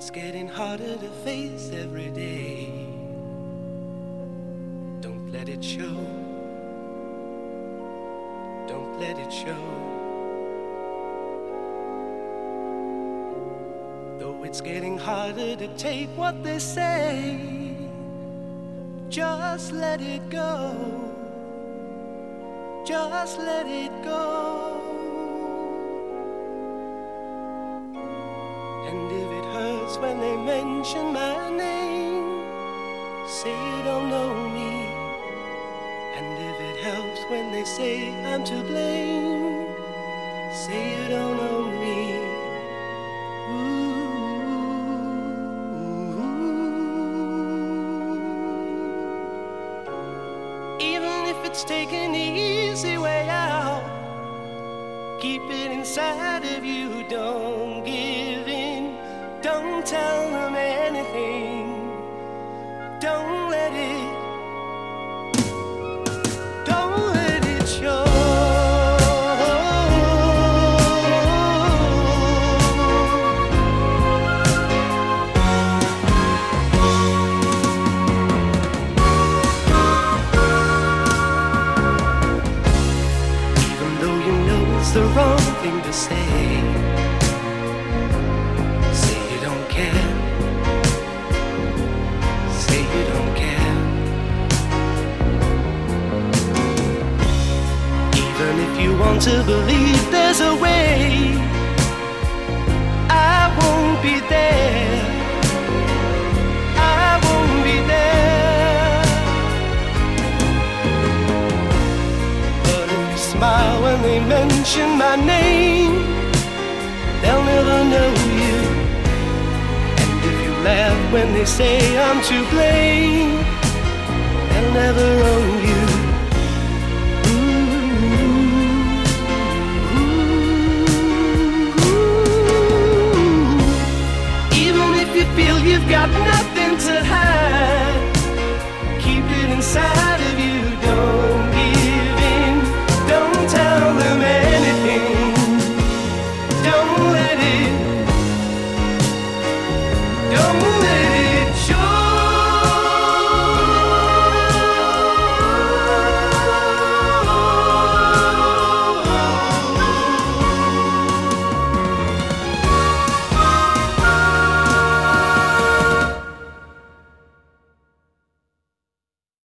It's getting harder to face every day. Don't let it show. Don't let it show. Though it's getting harder to take what they say, just let it go. Just let it go. And if it hurts when they mention my name, say you don't know me. And if it helps when they say I'm to blame, say you don't know me. Even if it's taking the easy way out, keep it inside of you, don't give in. Don't tell them anything. Don't let it show. Even though you know it's the wrong thing to say, you want to believe there's a way, I won't be there. I won't be there. But if you smile when they mention my name, they'll never know you. And if you laugh when they say I'm to blame, they'll never own you. Feel you've got nothing to hide, keep it inside